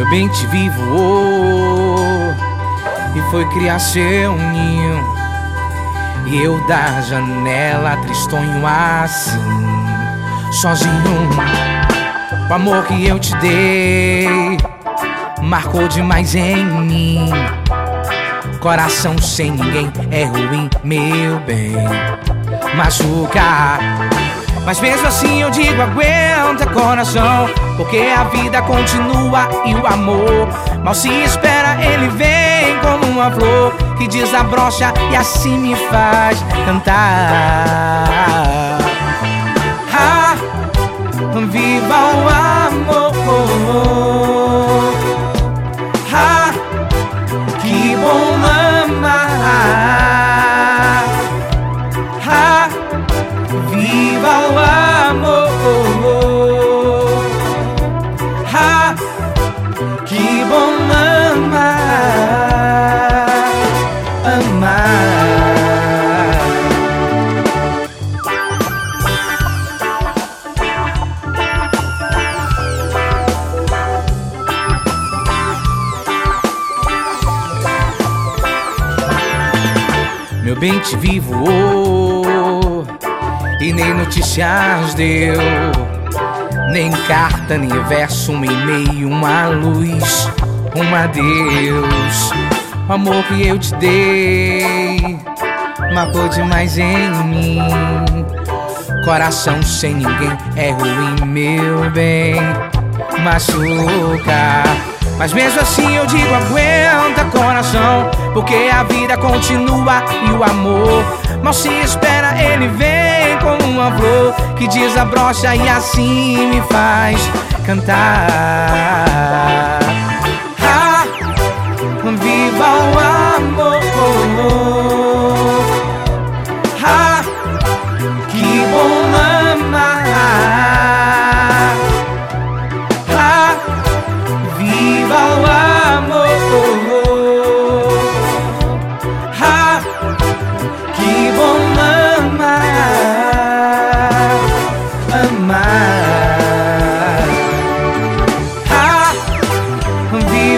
Meu bem te vi voou e foi criar seu ninho, e eu da janela tristonho assim, sozinho. O amor que eu te dei marcou demais em mim. Coração sem ninguém é ruim, meu bem, machuca. Mas mesmo assim eu digo, aguenta coração, porque a vida continua e o amor mal se espera, ele vem como uma flor que desabrocha e assim me faz cantar. Ah, viva o amor, ah, que bom amar, ah, viva o amor, ah, que bom amar, amar. Meu bem te vi voou e nem notícias deu, nem carta, nem verso, um e-mail, uma luz, um adeus. O amor que eu te dei marcou demais em mim. Coração sem ninguém é ruim, meu bem, machuca. Mas mesmo assim eu digo, aguenta coração, porque a vida continua e o amor mal se espera, ele vem como uma flor que desabrocha e assim me faz cantar. Ah, viva o amor, ah, que bom amar, ah, viva o amor, ah, que bom amar, amar, ah, viva